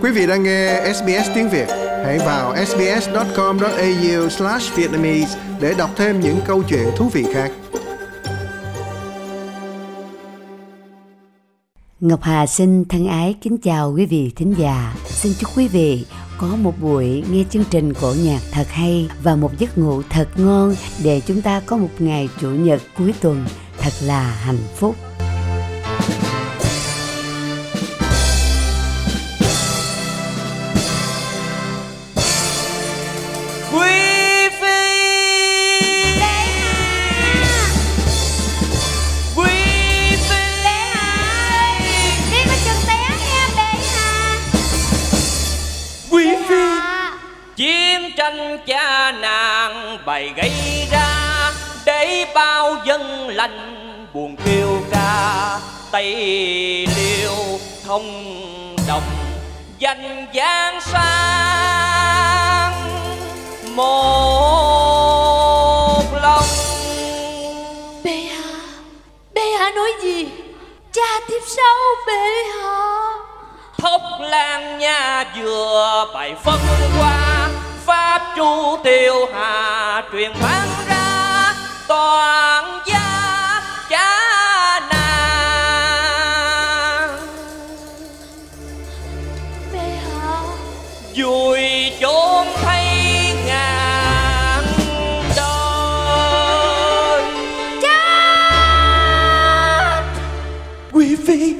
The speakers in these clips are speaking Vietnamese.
Quý vị đang nghe SBS tiếng Việt. Hãy vào sbs.com.au/vietnamese để đọc thêm những câu chuyện thú vị khác. Ngọc Hà xin thân ái kính chào quý vị thính giả. Xin chúc quý vị có một buổi nghe chương trình cổ nhạc thật hay và một giấc ngủ thật ngon để chúng ta có một ngày Chủ nhật cuối tuần thật là hạnh phúc. Chiến tranh cha nàng bày gây ra để bao dân lành buồn kêu ca. Tây liêu thông đồng danh giang sang một lòng. Bệ hạ nói gì? Cha tiếp sau bệ hạ. Thốc Lan Nha vừa bày phân qua, pháp chu tiêu hà truyền bá ra toàn gia cha nàng. Bệ hạ Vui chốn thấy ngàn đời. cha. Quý phi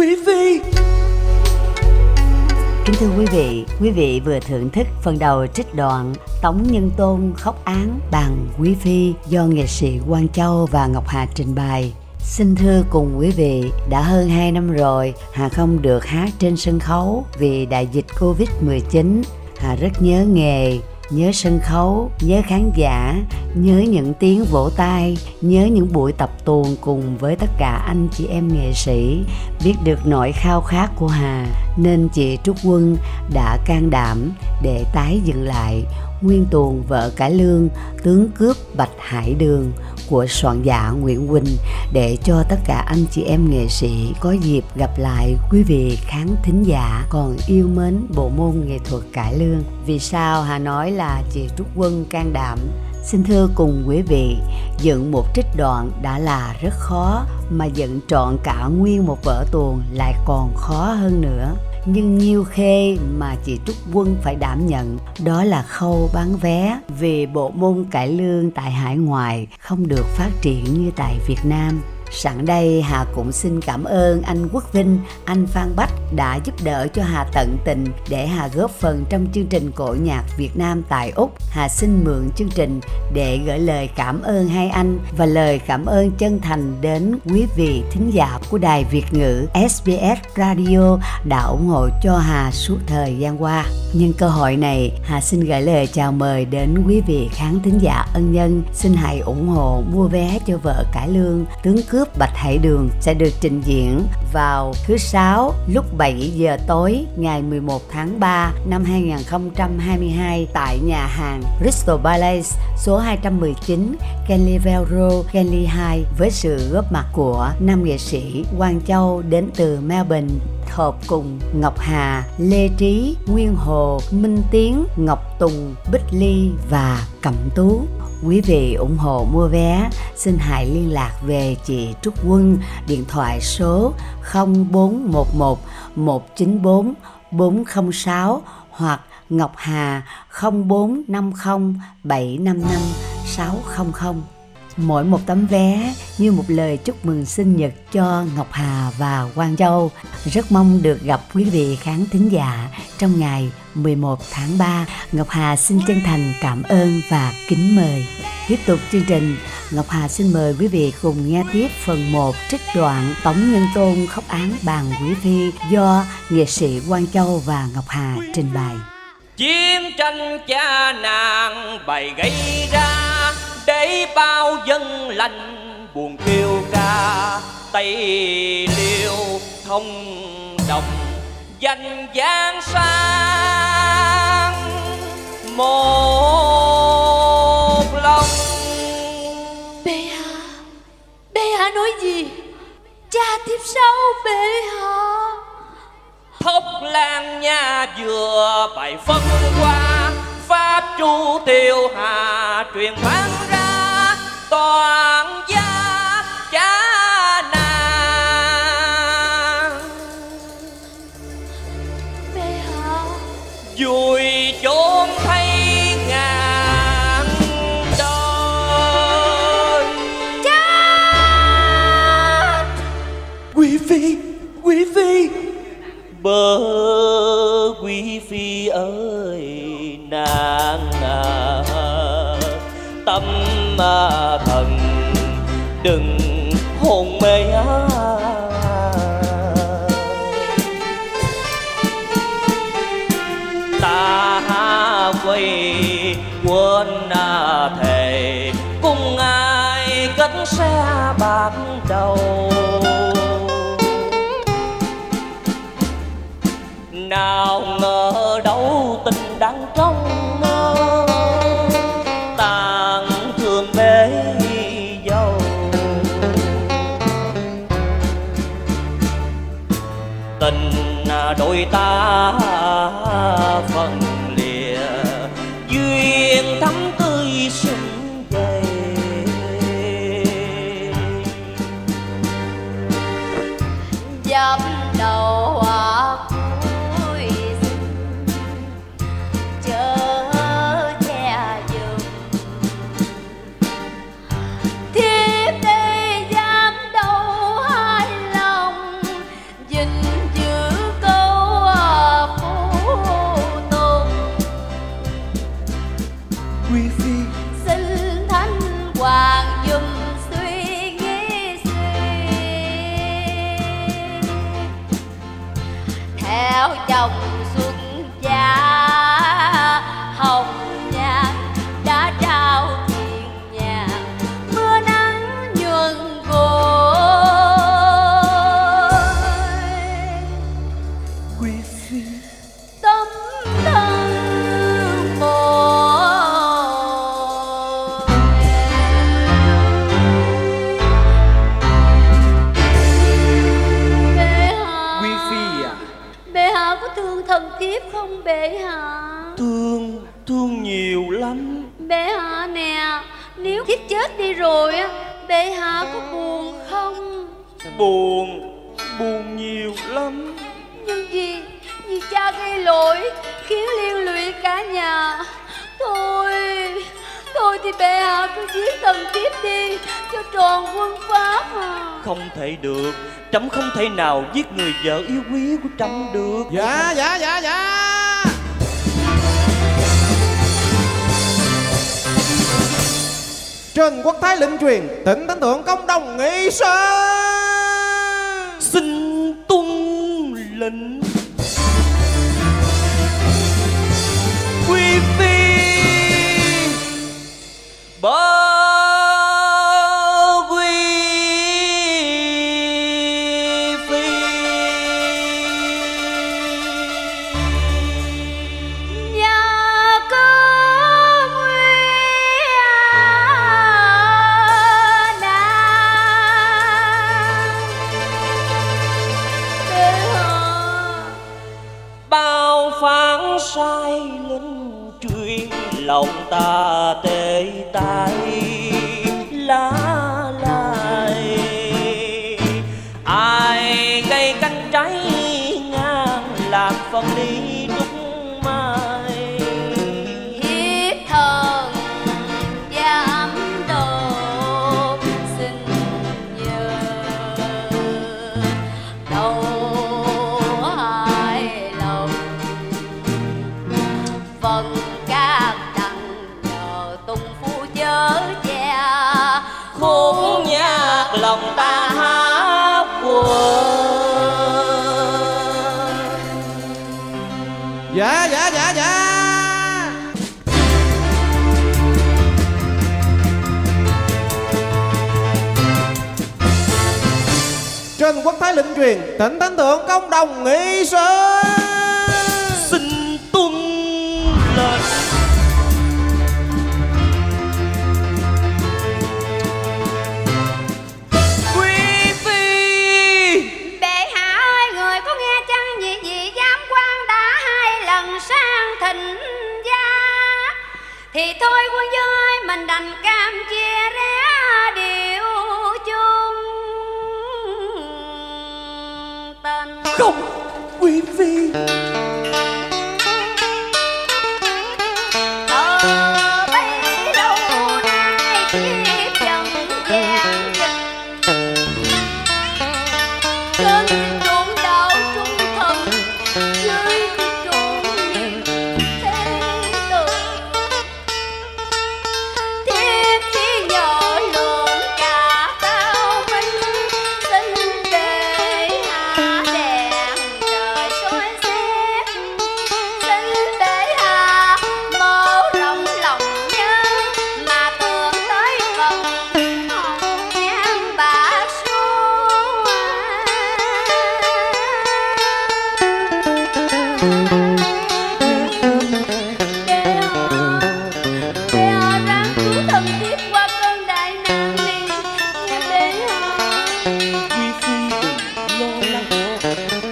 Kính thưa quý vị vừa thưởng thức phần đầu trích đoạn Tống Nhân Tôn khóc án bàn quý phi do nghệ sĩ Quang Châu và Ngọc Hà trình bày. Xin thưa cùng quý vị, đã hơn 2 năm rồi Hà không được hát trên sân khấu vì đại dịch Covid-19. Hà rất nhớ nghề, nhớ sân khấu, nhớ khán giả, nhớ những tiếng vỗ tay, nhớ những buổi tập tuồng cùng với tất cả anh chị em nghệ sĩ. Biết được nỗi khao khát của Hà nên chị Trúc Quân đã can đảm để tái dựng lại nguyên tuồng Vợ Cải Lương Tướng Cướp Bạch Hải Đường của soạn giả Nguyễn Quỳnh, để cho tất cả anh chị em nghệ sĩ có dịp gặp lại quý vị khán thính giả còn yêu mến bộ môn nghệ thuật cải lương. Vì sao Hà nói là chị Trúc Quân can đảm? Xin thưa cùng quý vị, dựng một trích đoạn đã là rất khó, mà dựng trọn cả nguyên một vở tuồng lại còn khó hơn nữa. Nhưng nhiêu khê mà chị Trúc Quân phải đảm nhận đó là khâu bán vé, vì bộ môn cải lương tại hải ngoại không được phát triển như tại Việt Nam. Sẵn đây Hà cũng xin cảm ơn anh Quốc Vinh, anh Phan Bách đã giúp đỡ cho Hà tận tình để Hà góp phần trong chương trình cổ nhạc Việt Nam tại Úc. Hà xin mượn chương trình để gửi lời cảm ơn hai anh và lời cảm ơn chân thành đến quý vị thính giả của đài Việt ngữ SBS Radio đã ủng hộ cho Hà suốt thời gian qua. Nhân cơ hội này, Hà xin gửi lời chào mời đến quý vị khán thính giả ân nhân. Xin hãy ủng hộ mua vé cho Vợ Cải Lương Tướng Cướp Bạch Hải Đường sẽ được trình diễn vào thứ Sáu lúc 7 giờ tối ngày 11 tháng 3 năm 2022 tại nhà hàng Crystal Palace số 219 Kenleyville Road, Kenley 2 với sự góp mặt của nam nghệ sĩ Quang Châu đến từ Melbourne, hợp cùng Ngọc Hà, Lê Trí, Nguyên Hồ, Minh Tiến, Ngọc Tùng, Bích Ly và Cẩm Tú. Quý vị ủng hộ mua vé xin hãy liên lạc về chị Trúc Quân, điện thoại số 0411 194 406 hoặc Ngọc Hà 0450 755 600. Mỗi một tấm vé như một lời chúc mừng sinh nhật cho Ngọc Hà và Quang Châu. Rất mong được gặp quý vị khán thính giả trong ngày 11 tháng 3. Ngọc Hà xin chân thành cảm ơn và kính mời. Tiếp tục chương trình, Ngọc Hà xin mời quý vị cùng nghe tiếp phần 1 trích đoạn Tống Nhân Tôn khóc án bàn quý phi do nghệ sĩ Quang Châu và Ngọc Hà trình bày. Chiến tranh cha nàng bày gây ra để bao dân lành buồn kêu ca. Tây liêu thông đồng danh giang sang một lòng. Bệ hạ nói gì? Cha tiếp sau bệ hạ. Thốc Lan làng nhà vừa bày phân qua, pháp chu tiêu hà truyền phán ra toàn gia cha nàng. Bệ hạ, Vui chốn thấy ngàn đời. cha. Quý phi, quý phi, bơ quý phi ơi, nàng tâm thần đừng hồn mê ta quay quên thề cùng ai kết xe bạc đầu. Nào ngờ đâu tình đang trong tàn thương bể dâu. Tình đôi ta phần lìa, duyên thắm tươi xuân về. Dập đầu cuối sinh chớ che giùm, thiếp đây dám đâu hai lòng, gìn giữ câu phu tùng. Quý phi, Xin thánh hoàng dùm suy nghĩ suy, theo chồng xuân gia hồng nhan đã trao tiền nhà, mưa nắng nhuần gối. quý phi. Tấm thân một bệ hạ. Quý phi à? Bệ hạ có thương thần thiếp không bệ hạ? Thương, thương nhiều lắm. Bệ hạ nè, nếu thiếp chết đi rồi á, bệ hạ có buồn không? Buồn, buồn nhiều lắm. Nhưng vì cha gây lỗi khiến liên lụy cả nhà. Thôi thì bệ hạ cứ giết thần thiếp đi cho tròn quân pháp à. Không thể được, trẫm không thể nào giết người vợ yêu quý của trẫm được. Dạ. Trần Quốc Thái lệnh truyền, Tịnh Thánh Thượng công đồng nghị sơn. Xin tuân lệnh. Quý phi, bơ quý phi. Nhà cơ nguy nan, bệ hạ. Bao phán sai linh truyền, lòng ta tê tái lá lại. Ai gây canh trái ngang làm phần đi đúc mai. Hiếp thần dám đồ xin nhờ, đâu hai lòng phần các đặng nhờ tung phu chớ che. Khúc nhạc lòng ta hát quên. Dạ. Trần Quốc Thái lệnh truyền, Tịnh Thánh Thượng công đồng nghị sơn. Xin tuân lệnh. Quý phi, Bệ hạ ơi, người có nghe chăng gì dám quan thịnh gia. Thì thôi quân dân ơi, mình đành cam chia rẽ điều chung tình. Không, quý phi. Bấy lâu nay kiếp dần gian trên trốn đạo trung thần, dưới trốn nhìn thế tử. Thiếp chỉ nhờ lượng cả cao minh, xin để hạ đèn trời soi xét. Xin để hạ mở rộng lòng nhân, mà thường tới phần hồng nhan bạc xuống. Để hạ ráng cứu thần thiếp qua cơn đại nạn này nha để hạ. Quý phi đừng lo lắng.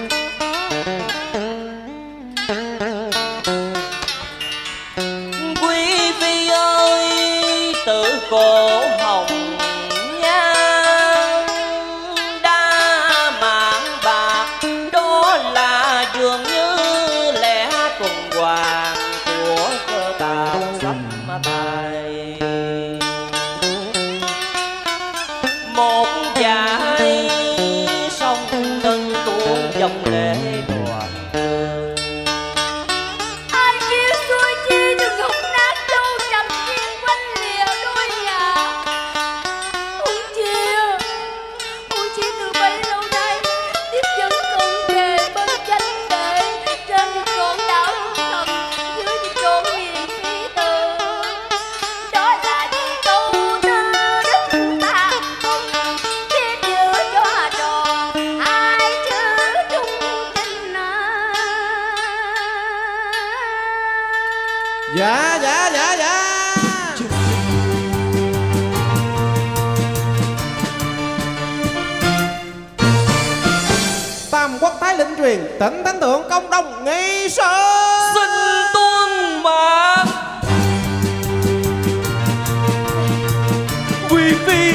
Quý phi ơi, tự cổ hồng nhan đa mảng bạc, đó là dường như lẽ tuần hoàn của cơ tạo sắp tài. Một dải sông thân tuôn dòng lệ đoàn trường. Ai kêu xuôi chi đừng hút nát châu trầm chiên quanh lìa đôi nhà. Huống chi từ bấy lâu nay tiếp vẫn cận kề bên chánh đệ, trên trọn đạo thần, dưới thì trọn hiền phi tử. Đó là vì câu thơ đức ta không thiết giữ cho tròn hai chữ trung tình. Dạ. Tam quốc thái lệnh truyền, Tịnh thánh thượng công đồng nghị sự. Xin tuân mạng. Quý phi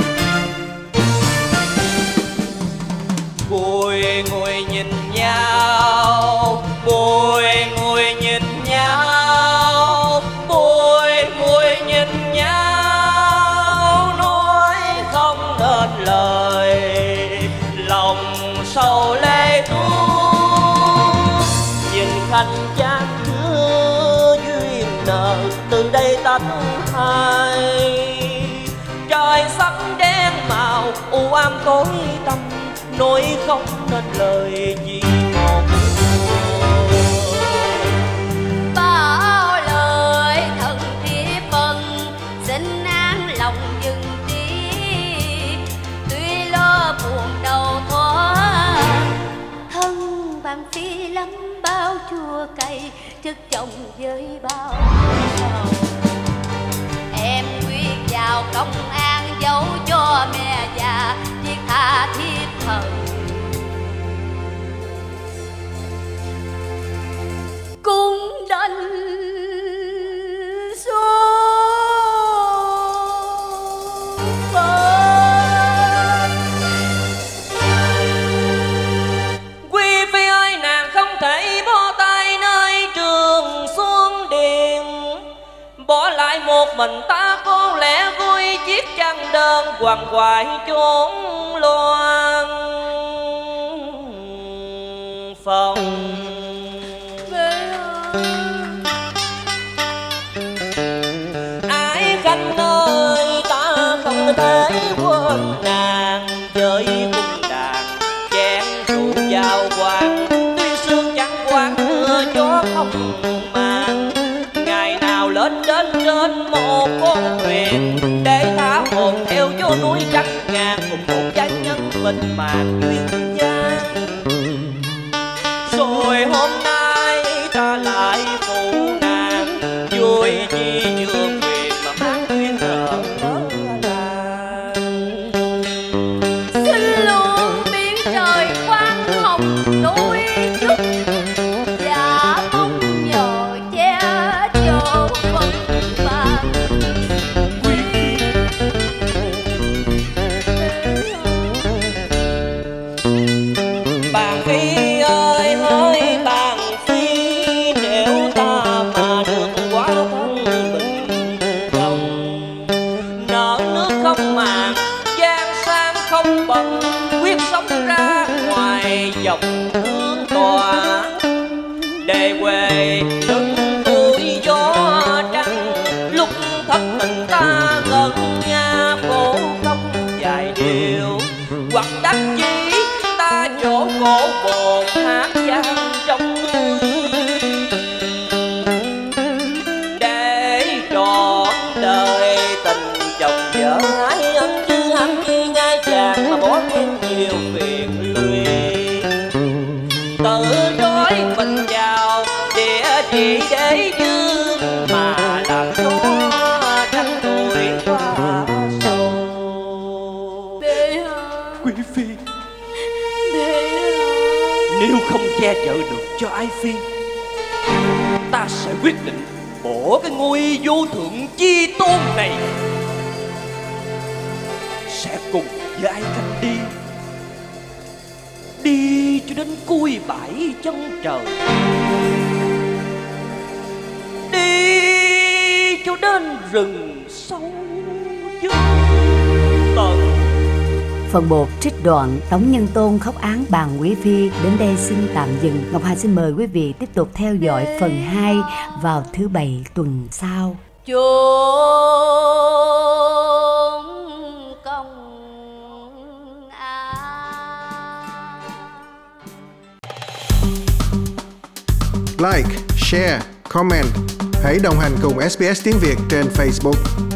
bồi ngồi nhìn nhau, bồi ngồi nhìn nhau, bồi ngồi nhìn nhau, nói không nên lời, lòng sầu lê tuôn. Nhìn khanh chan chứa duyên nợ, từ đây tách hai. Trời sắc đen màu u ám tối tăm, nói không nên lời gì một người. Bao lời thần thiếp vâng, xin an lòng dừng trí. Tuy lo buồn đầu thoa, thân bằng phi lắm bao chua cay, chất chồng với bao sầu. Em quyết vào công an dấu cho mẹ già, thiết tha thiết thần. Cung đành xuống phận. Quý phi ơi, nàng không thể bỏ tay nơi trường xuân điền, bỏ lại một mình ta có lẽ vui chiếc chăn đơn quằn quại chốn loan phòng. Ái khanh ơi, ta không thể quên nàng với cung đàn chén rượu giao quan. Tuy sương chẳng quán mưa gió không màng, ngày nào lên đến trên một con thuyền để thả hồn theo vô núi trắng ngàn, cùng một gia nhân mình màn duyên dáng. Rồi hôm nay ta lại phụ nàng, vui chi nhường quyền mà mang duyên nợ làng. Xin luôn biến trời khoan hồng đôi chút, và mong nhờ che tàn khi ơi hỡi tàn phi, nếu ta mà được quá thân bình đồng. Nợ nước không màng, gian sang không bằng, quyết sống ra ngoài dòng hương tỏa. Để quê lưng tươi gió trắng, lúc thất tình ta ngẩn nga khổ không dài điều. Hoặc đắc chí ta chỗ cổ bồn hát gian trong, để trọn đời tình chồng vợ ái ân chứ hắn chi ngai vàng mà bỏ thêm nhiều phiền lụy. Tự trói mình vào địa chỉ để dương mà làm cho trăng tuổi qua sầu. Bệ hạ, Quý phi, bệ hạ. nếu không che chở được cho ái phi, ta sẽ quyết định bỏ cái ngôi vô thượng chi tôn này, sẽ cùng với Ái Khanh đi cho đến cuối bãi chân trời, đi cho đến rừng sâu dưới tận. Phần 1 trích đoạn Tống Nhân Tôn khóc án bàn quý phi đến đây xin tạm dừng. Ngọc Hà xin mời quý vị tiếp tục theo dõi phần 2 vào thứ Bảy tuần sau. Chốn công an. Like, share, comment. Hãy đồng hành cùng SBS tiếng Việt trên Facebook.